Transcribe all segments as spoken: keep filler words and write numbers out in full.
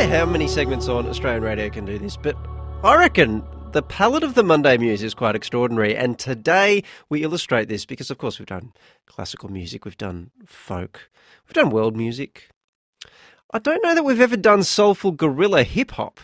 how many segments on Australian radio can do this, but I reckon the palette of the Monday Muse is quite extraordinary, and today we illustrate this because, of course, we've done classical music, we've done folk, we've done world music. I don't know that we've ever done soulful guerrilla hip-hop,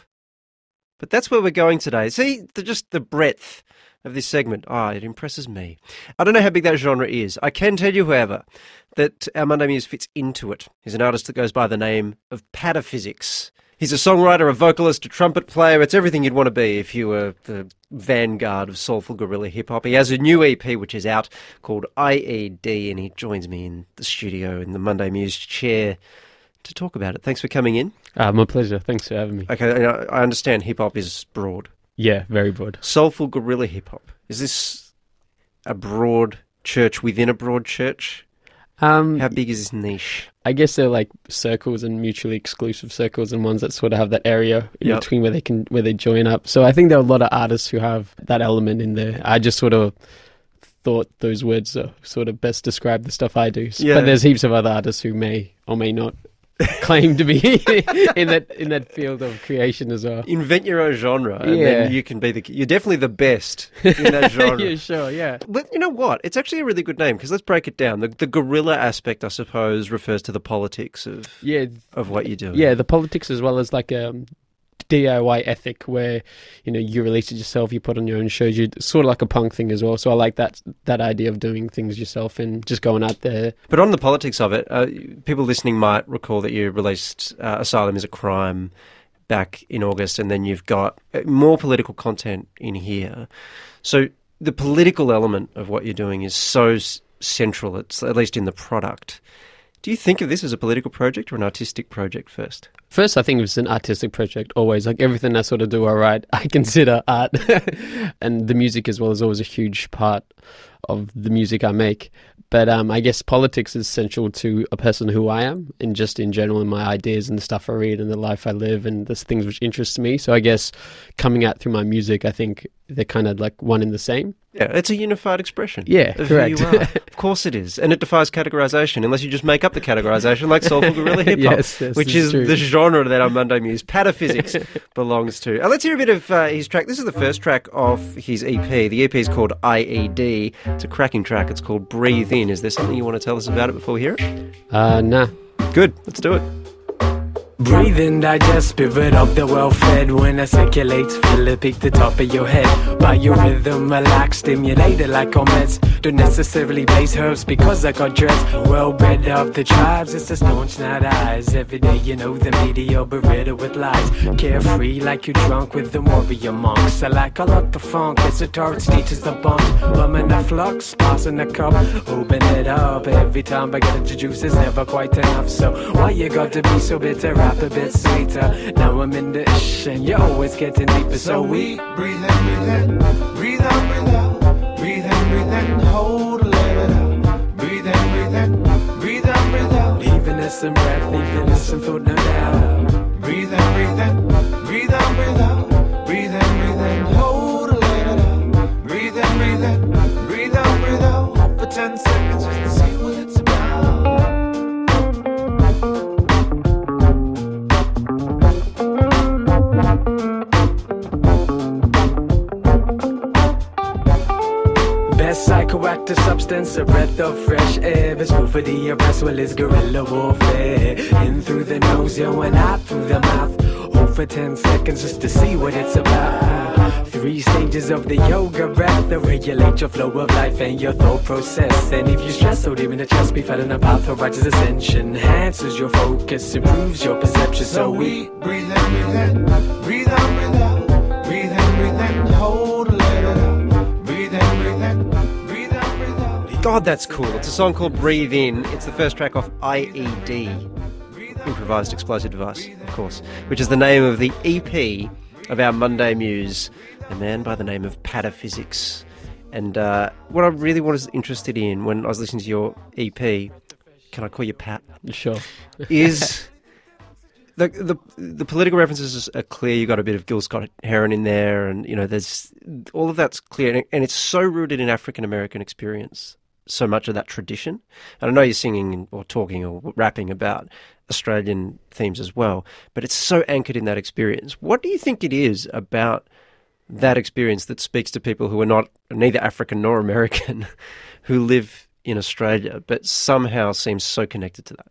but that's where we're going today. See, the, just the breadth of this segment. Ah, oh, it impresses me. I don't know how big that genre is. I can tell you, however, that our Monday Muse fits into it. He's an artist that goes by the name of Pataphysics. He's a songwriter, a vocalist, a trumpet player. It's everything you'd want to be if you were the vanguard of soulful guerrilla hip-hop. He has a new E P which is out called I E D, and he joins me in the studio in the Monday Muse chair to talk about it. Thanks for coming in. Uh, my pleasure. Thanks for having me. Okay, I understand hip-hop is broad. Yeah, very broad. Soulful guerrilla hip-hop. Is this a broad church within a broad church? Um, How big is this niche? I guess they're like circles and mutually exclusive circles, and ones that sort of have that area in Yep. between where they can where they join up. So I think there are a lot of artists who have that element in there. I just sort of thought those words uh, sort of best describe the stuff I do. Yeah. But there's heaps of other artists who may or may not claim to be in that in that field of creation as well. Invent your own genre, and Yeah. then you can be the. You're definitely the best in that genre. Yeah, sure, yeah. But you know what? It's actually a really good name, because let's break it down. The, the guerrilla aspect, I suppose, refers to the politics of Yeah, of what you do. yeah, the politics as well as like a D I Y ethic where, you know, you release it yourself, you put on your own shows, you sort of like a punk thing as well. So I like that that idea of doing things yourself and just going out there. But on the politics of it, uh, people listening might recall that you released uh, Asylum is a Crime back in August, and then you've got more political content in here. So the political element of what you're doing is so s- central, it's at least in the product. Do you think of this as a political project or an artistic project first? First, I think it's an artistic project always. Like everything I sort of do, I write, I consider art. And the music as well is always a huge part of the music I make. But um, I guess politics is essential to a person who I am, and just in general in my ideas and the stuff I read and the life I live and the things which interest me. So I guess coming out through my music, I think they're kind of like one and the same. Yeah, it's a unified expression. Yeah, of correct. who you are. Of course it is. And it defies categorization, unless you just make up the categorization like soulful guerrilla hip-hop, Yes, yes, which this is is true. the genre that our Monday Muse, Pataphysics, belongs to. Uh, let's hear a bit of uh, his track. This is the first track of his E P. The E P is called I E D. It's a cracking track. It's called Breathe In. Is there something you want to tell us about it before we hear it? Uh, nah. Good. Let's do it. Breathe in, digest, spirit of the well-fed. When it circulates, feel it peak the top of your head. Biorhythm, relax, stimulated like on meds. Don't necessarily blaze herbs because I got dreads. Well-bred of the tribes, it's the staunch night eyes. Every day you know the media beretta with lies. Carefree like you drunk with the warrior monks. I like a lot the funk, as the torch teaches the bump. Bumming the flux, passing the cup, open it up. Every time I get into juice, it's never quite enough. So why you got to be so bitter? Rap a bit sweeter. Now I'm in the ish and you're always getting deeper. So we breathe in, breathe in, breathe out, breathe out, breathe in, breathe in, hold a little out. Breathe in, breathe in, breathe out, breathe out. Even as some breath, even as some thought, no doubt. Breathe in, breathe in, breathe out, breathe out. Breathe in, breathe in, hold a little out. Breathe in, breathe in, breathe out, breathe out. For ten seconds just to see what it's about. Psychoactive substance, a breath of fresh air. It's food for the oppressed, well it's guerrilla warfare. In through the nose, yo, and out through the mouth. Hold for ten seconds just to see what it's about. Three stages of the yoga breath that regulate your flow of life and your thought process. And if you stress so deep in the chest, be fed a path of righteous ascension. Enhances your focus, improves your perception. So we breathe in, breathe in, breathe out, breathe out. Breathe in, breathe in, hold a little out. Breathe in, breathe in. God, that's cool. It's a song called Breathe In. It's the first track off I E D, Improvised Explosive Device, of course, which is the name of the E P of our Monday Muse, a man by the name of Pataphysics. And uh, what I really was interested in when I was listening to your E P, can I call you Pat? Sure. Is the, the the political references are clear. You got a bit of Gil Scott-Heron in there, and you know, there's all of that's clear, and, and it's so rooted in African American experience. so much of that tradition. And I know you're singing or talking or rapping about Australian themes as well, but it's so anchored in that experience. What do you think it is about that experience that speaks to people who are not neither African nor American, who live in Australia, but somehow seem so connected to that?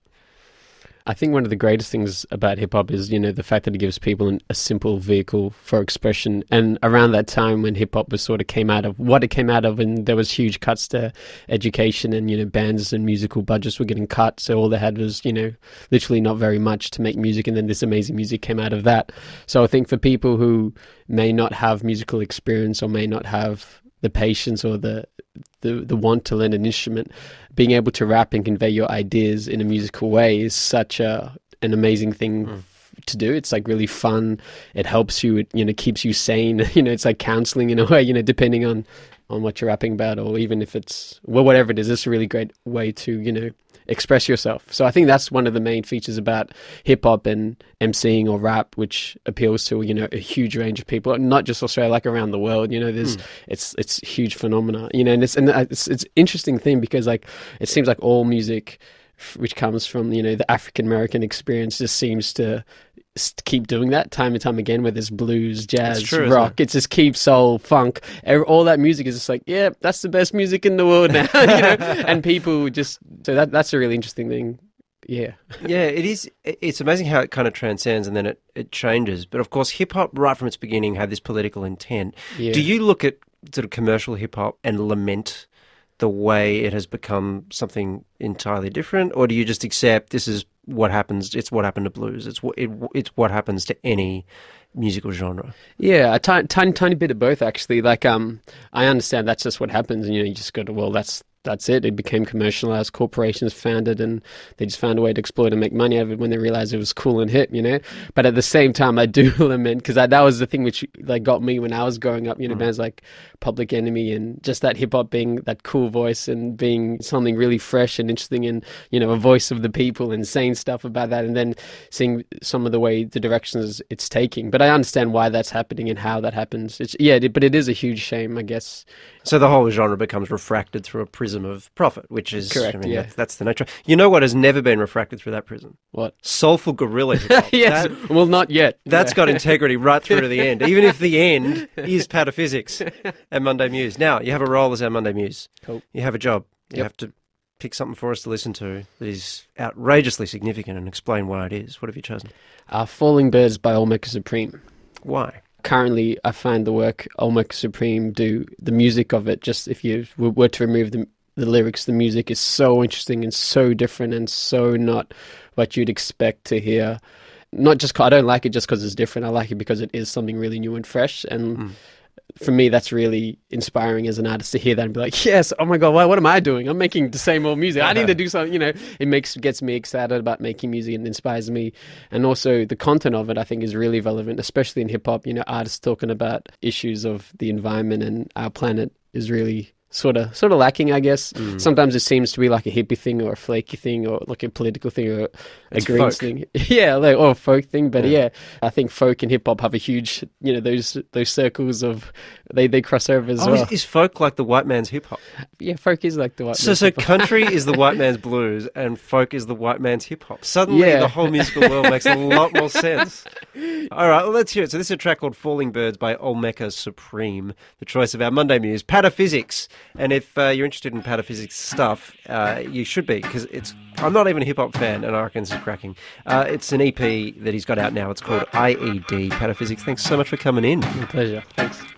I think one of the greatest things about hip hop is, you know, the fact that it gives people an, a simple vehicle for expression. And around that time when hip hop was sort of came out of what it came out of, and there was huge cuts to education, and, you know, bands and musical budgets were getting cut. So all they had was, you know, literally not very much to make music. And then this amazing music came out of that. So I think for people who may not have musical experience or may not have the patience or the the the want to learn an instrument, being able to rap and convey your ideas in a musical way is such a an amazing thing mm. to do. It's like really fun. It helps you. It, you know, keeps you sane. You know, it's like counseling in a way. You know, depending on on what you're rapping about, or even if it's well, whatever it is, it's a really great way to, you know, express yourself. So I think that's one of the main features about hip hop and emceeing or rap, which appeals to, you know, a huge range of people, not just Australia, like around the world. You know, there's mm. it's it's a huge phenomena. You know, and it's and it's it's interesting thing because like it seems like all music which comes from, you know, the African American experience just seems to keep doing that time and time again, whether it's blues, jazz, true, rock. It? it just keeps soul, funk. All that music is just like, yeah, that's the best music in the world now. You know? And people just, so that that's a really interesting thing. Yeah. Yeah, it is. It's amazing how it kind of transcends and then it, it changes. But of course, hip hop right from its beginning had this political intent. Yeah. Do you look at sort of commercial hip hop and lament the way it has become something entirely different, or do you just accept this is what happens? It's what happened to blues. It's what it, it's what happens to any musical genre. Yeah, a tiny, tiny, tiny bit of both actually. Like, um, I understand that's just what happens, and you know, you just go to well, that's that's it. It became commercialized. Corporations found it, and they just found a way to exploit and make money out of it when they realized it was cool and hip, you know. But at the same time, I do lament because that was the thing which like got me when I was growing up. You know, mm. bands like Public Enemy and just that hip hop being that cool voice and being something really fresh and interesting, and you know, a voice of the people and saying stuff about that, and then seeing some of the way the directions it's taking. But I understand why that's happening and how that happens. It's yeah, but it is a huge shame, I guess. So the whole genre becomes refracted through a prism of profit, which is correct. I mean, yeah, that, that's the nature. You know what has never been refracted through that prism? What? Soulful guerrilla hip hop. Yes. That, well, not yet. That's yeah. got integrity right through to the end, even if the end is Pataphysics and Monday Muse. Now you have a role as our Monday Muse. Cool. You have a job. You Yep. have to pick something for us to listen to that is outrageously significant and explain why it is. What have you chosen? Uh, Falling Birds by Olmeca Supreme. Why? Currently, I find the work Olmeca Supreme do, the music of it, just if you were to remove the, the lyrics, the music is so interesting and so different and so not what you'd expect to hear. Not just, I don't like it just because it's different. I like it because it is something really new and fresh. And mm. for me, that's really inspiring as an artist to hear that and be like, yes, oh my God, what, what am I doing? I'm making the same old music. I need to do something, you know, it makes, gets me excited about making music and inspires me. And also the content of it, I think, is really relevant, especially in hip hop. You know, artists talking about issues of the environment and our planet is really sort of sort of lacking, I guess. Mm. Sometimes it seems to be like a hippie thing or a flaky thing or like a political thing or a it's greens folk. thing. Yeah, like, or a folk thing. But yeah. yeah, I think folk and hip hop have a huge, you know, those those circles of, they, they cross over as oh, well. Is, is folk like the white man's hip hop? Yeah, folk is like the white So, man's so hip hop. country is the white man's blues and folk is the white man's hip hop. Suddenly Yeah. the whole musical world makes a lot more sense. All right, well, let's hear it. So this is a track called Falling Birds by Olmeca Supreme, the choice of our Monday Muse, Pataphysics. And if uh, you're interested in Pataphysics stuff, uh, you should be, because it's, I'm not even a hip hop fan and I reckon this is cracking. Uh, it's an E P that he's got out now. It's called I E D, Pataphysics. Thanks so much for coming in. My pleasure. Thanks.